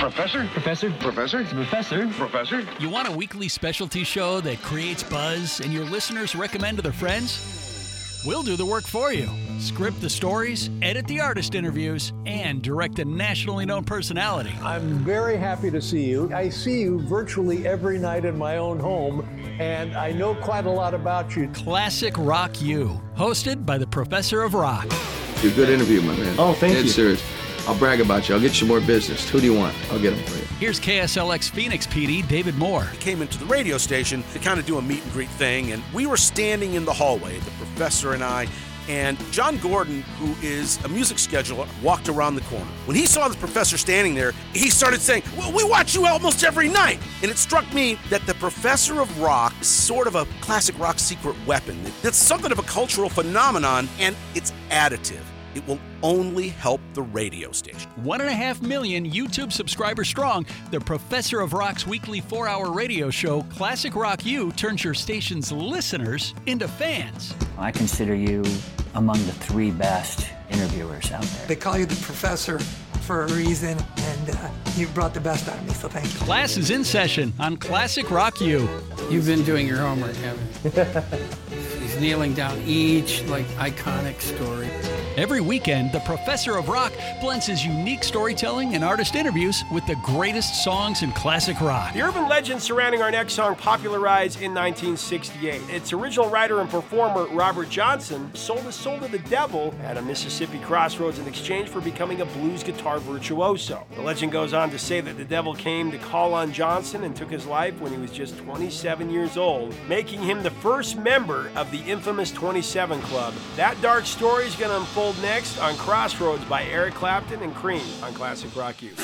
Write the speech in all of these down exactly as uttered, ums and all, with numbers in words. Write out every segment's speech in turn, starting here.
Professor? Professor? Professor? Professor? Professor? You want a weekly specialty show that creates buzz and your listeners recommend to their friends? We'll do the work for you. Script the stories, edit the artist interviews, and direct a nationally known personality. I'm very happy to see you. I see you virtually every night in my own home, and I know quite a lot about you. Classic Rock U, hosted by the Professor of Rock. You're a good interview, my man. Oh, thank Dead you. serious. I'll brag about you. I'll get you more business. Who do you want? I'll get them for you. Here's K S L X Phoenix P D David Moore. He came into the radio station to kind of do a meet and greet thing, and we were standing in the hallway, the professor and I, and John Gordon, who is a music scheduler, walked around the corner. When he saw the professor standing there, he started saying, well, we watch you almost every night. And it struck me that the Professor of Rock is sort of a classic rock secret weapon. It's something of a cultural phenomenon, and it's additive. It will only help the radio station. One and a half million YouTube subscribers strong, the Professor of Rock's weekly four-hour radio show, Classic Rock U, turns your station's listeners into fans. I consider you among the three best interviewers out there. They call you the professor for a reason, and uh, you brought the best out of me, so thank you. Class is in session on Classic Rock U. You've been doing your homework, haven't you? He's nailing down each, like, iconic story. Every weekend, the Professor of Rock blends his unique storytelling and artist interviews with the greatest songs in classic rock. The urban legend surrounding our next song popularized in nineteen sixty-eight. Its original writer and performer, Robert Johnson, sold his soul to the devil at a Mississippi crossroads in exchange for becoming a blues guitar virtuoso. The legend goes on to say that the devil came to call on Johnson and took his life when he was just twenty-seven years old, making him the first member of the infamous twenty-seven Club. That dark story is going to unfold next on Crossroads by Eric Clapton and Cream on Classic Rock U.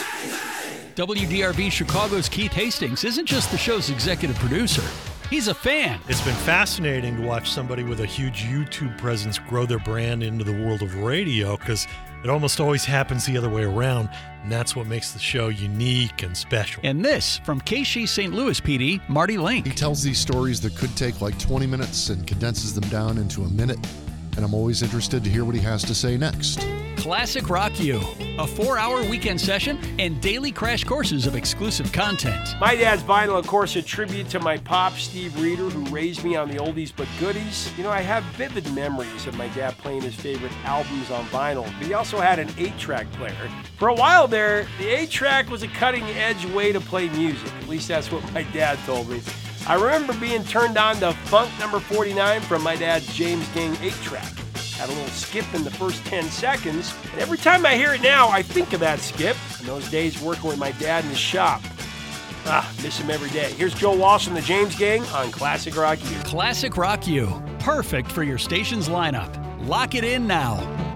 W D R B Chicago's Keith Hastings isn't just the show's executive producer. He's a fan. It's been fascinating to watch somebody with a huge YouTube presence grow their brand into the world of radio, because it almost always happens the other way around, and that's what makes the show unique and special. And this from K S H E Saint Louis P D, Marty Link. He tells these stories that could take like twenty minutes and condenses them down into a minute, and I'm always interested to hear what he has to say next. Classic Rock U, a four-hour weekend session and daily crash courses of exclusive content. My Dad's Vinyl, of course, a tribute to my pop, Steve Reeder, who raised me on the oldies but goodies. You know, I have vivid memories of my dad playing his favorite albums on vinyl, but he also had an eight-track player. For a while there, the eight-track was a cutting-edge way to play music. At least that's what my dad told me. I remember being turned on to Funk Number forty-nine from my dad's James Gang eight-track. Had a little skip in the first ten seconds, and every time I hear it now, I think of that skip. In those days working with my dad in the shop. Ah, miss him every day. Here's Joe Walsh and the James Gang on Classic Rock U. Classic Rock U, perfect for your station's lineup. Lock it in now.